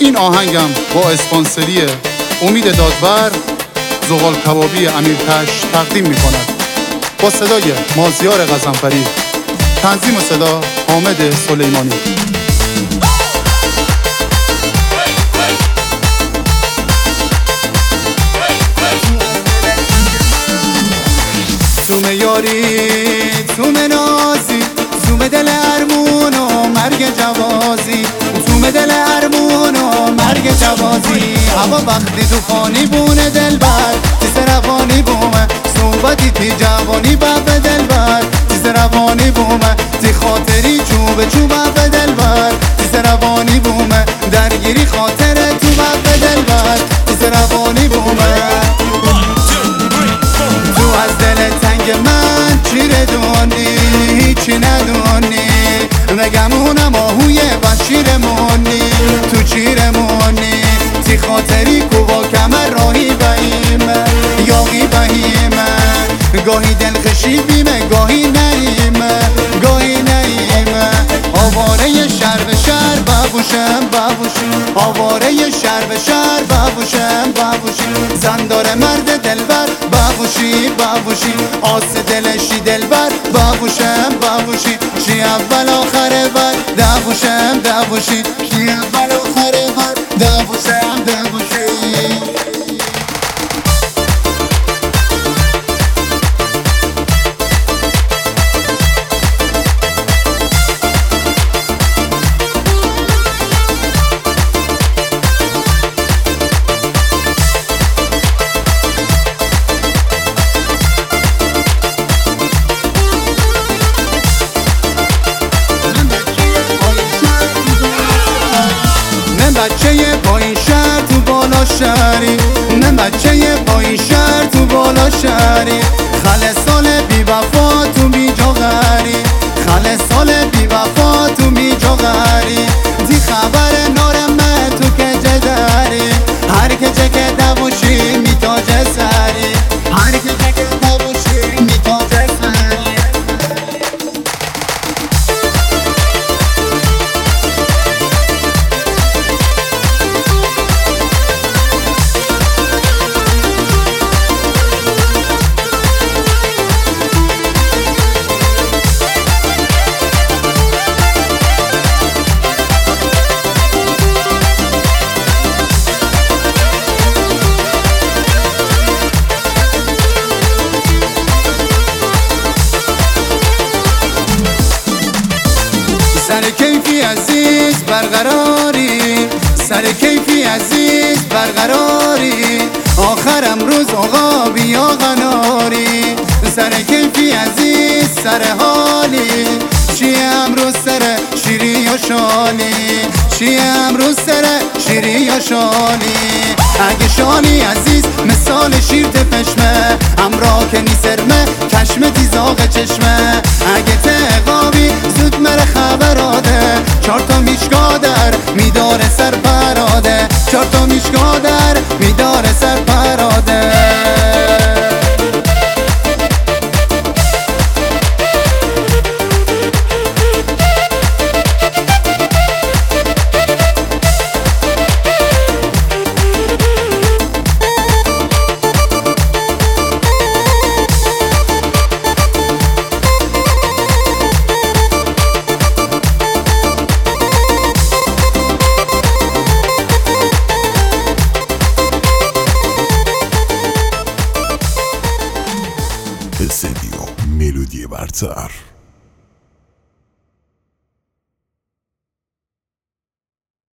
این آهنگم با اسپانسری امید دادبر زغال کبابی امیرتش تقدیم می کند با صدای مازیار غضنفری، تنظیم و صدا حامد سلیمانی. تومه یاری تومه نازی تومه دل ارمون و مرگ جوازی تومه دل ارمون و مرگ جوازی هوا وقتی توفانی بونه دلبر تیز روانی بومه صحبتی تی جوانی بب دلبر تیز روانی بومه تی خاطری چوب چوب بب دلبر تیز روانی بومه درگیری خاطر تو بب دلبر تیز روانی بومه تو از دل تنگ من چی ردونی هیچی ندونی نگمونم آهوی بشیرمونی تو چیرمونی تی خاطری کوبا کمر راهی بهیمه یاقی بهیمه گاهی دلخشی بیمه گاهی نیمه گاهی نیمه آواره شهر به شهر ببوشم ببوشم آواره شهر به شهر ببوشم ببوشم زندار مرد دلبر ببوشی ببوشی آس دلشی دلبر ببوشم ببوشی چی اول آخره بر دبوشم دبوشی چی اول آخره بر دبوشم دبوشی. بچه با این شهر تو بالا شهری نه بچه با این شهر تو بالا شهری خل سال بی وفا تو بی جا غری خل سال بی وفا تو بی جا غری دی خبر نارمه تو که جدری هر که چه که دوشی میتاجه سری هر که چه که دوشی میتاجه سری. سر کیفی عزیز برقراری سر کیفی عزیز برقراری آخرم روز آقا بیا قناری سر کیفی عزیز سر حالی چی امروز سر شیری یا شالی چی امروز سر شیری یا شالی اگه شالی عزیز مثال شیر تفشمه همراه که نیسرمه کشمه دیزاق چشمه اگه تقابی زود مره خبراده چار تا میشگاه در میداره سر پراده چار تا میشگاه در میداره سر پراده. استدیو ملودی برتر.